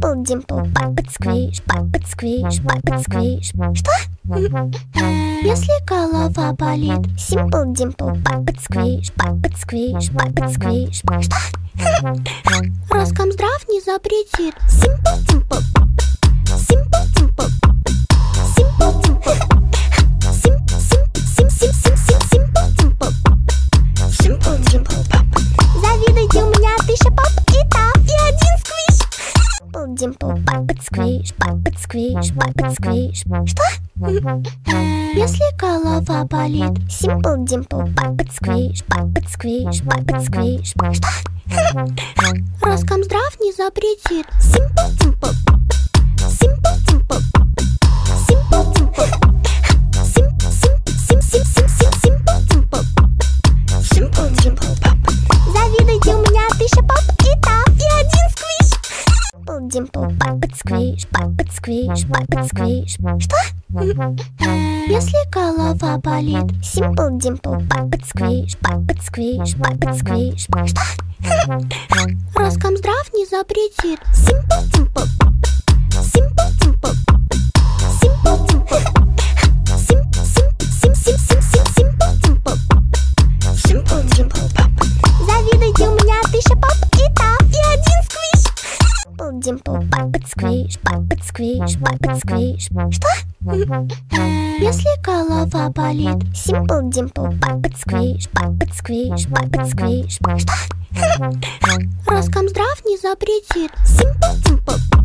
Simple Dimple, Puppet Squish, Puppet Squish, Puppet Squish. Что? Если голова болит. Simple Dimple, Puppet Squish, Puppet Squish, Puppet Squish. Что? Роскомздрав не запретит. Simple Dimple, Simple Dimple, Simple Dimple, Simple Dimple, Simple Dimple, завидуйте, у меня 1000 поп и тап, и 1 сквиш. Simple Dimple, Puppet Squish, Puppet Squish, Puppet Squish. Что? Если голова болит. Simple Dimple, Puppet Squish, Puppet Squish, Puppet Squish. Что? Роскомздрав не запретит. Simple Dimple, Simple Dimple, Simple Dimple, Simple Dimple, Simple Dimple, завидуйте, у меня 1000 поп и тап, и 1 сквиш. Simple Dimple, Puppet Squish, Puppet Squish, Puppet Squish. Что? Если голова болит. Simple Dimple, Puppet Squish, Puppet Squish, Puppet Squish. Что? Роскомздрав не запретит. Simple Dimple, Simple Dimple, Simple Dimple, Simple Dimple, Simple Dimple, завидуйте, у меня 1000 поп и тап, и 1 сквиш. Simple Dimple, Puppet Squish, Puppet Squish, Puppet Squish. Что? Если голова болит. Simple Dimple, Puppet Squish, Puppet Squish, Puppet Squish. Что? Роскомздрав не запретит. Simple Dimple,